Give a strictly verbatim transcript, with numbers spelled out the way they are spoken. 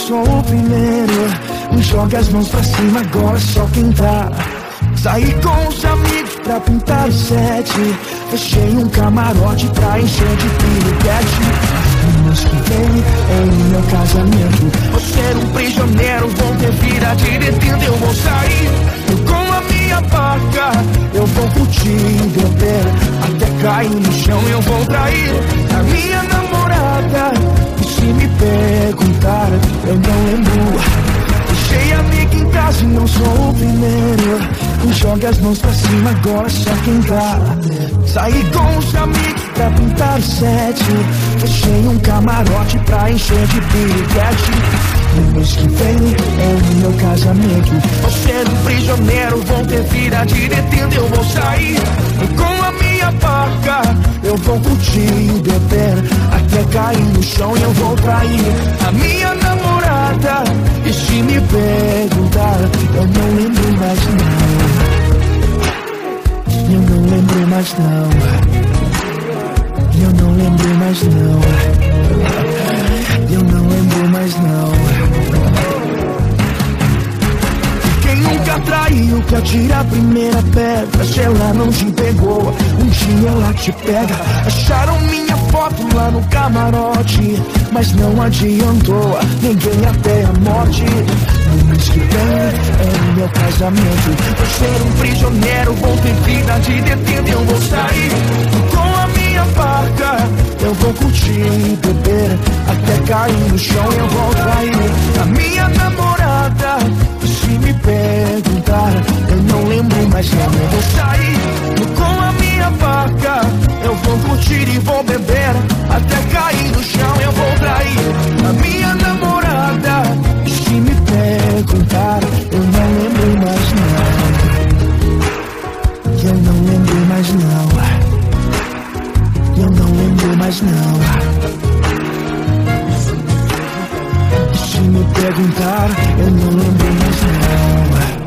sou o primeiro. Joga as mãos pra cima, agora só quem tá. Saí com os amigos pra pintar o set. Fechei um camarote pra encher de piriguete. No mês que vem é o meu casamento. Vou ser um prisioneiro, vou ter vida de detento. Eu vou sair eu com a minha barca. Eu vou curtir, beber até cair no chão. Eu vou trair a minha namorada. E se me perguntar, eu não lembro. Deixei amiga em casa e não sou o primeiro. Joga as mãos pra cima, agora só quem dá. Saí com os amigos pra pintar o set. Fechei um camarote pra encher de piriguete. No mês que vem é o meu casamento. Vou ser um prisioneiro, vou ter vida de detento. Eu vou sair com a minha barca. Eu vou curtir e beber até cair no chão. E eu vou trair a minha namorada. E se me perguntar, eu não lembro mais não. Eu não lembro mais não. Eu não lembro mais não. Eu não lembro mais não. Quem nunca traiu que atira a primeira pedra. Se ela não te pegou, um dia ela te pega. Acharam minha foto lá no camarote, mas não adiantou, ninguém até a morte. No mês que vem é o meu casamento. Vou ser um prisioneiro, vou ter vida de detento. Eu vou sair com a minha barca. Eu vou curtir e beber até cair no chão. Eu vou trair a minha namorada. E se me perguntar, eu não lembro mais não. Eu vou sair com a minha barca. Eu vou curtir e vou beber até cair no chão. Eu vou trair a minha namorada. E se me perguntar, eu não lembro mais não. Eu não lembro mais não. Eu não lembro mais não. E se me perguntar, eu não lembro mais não.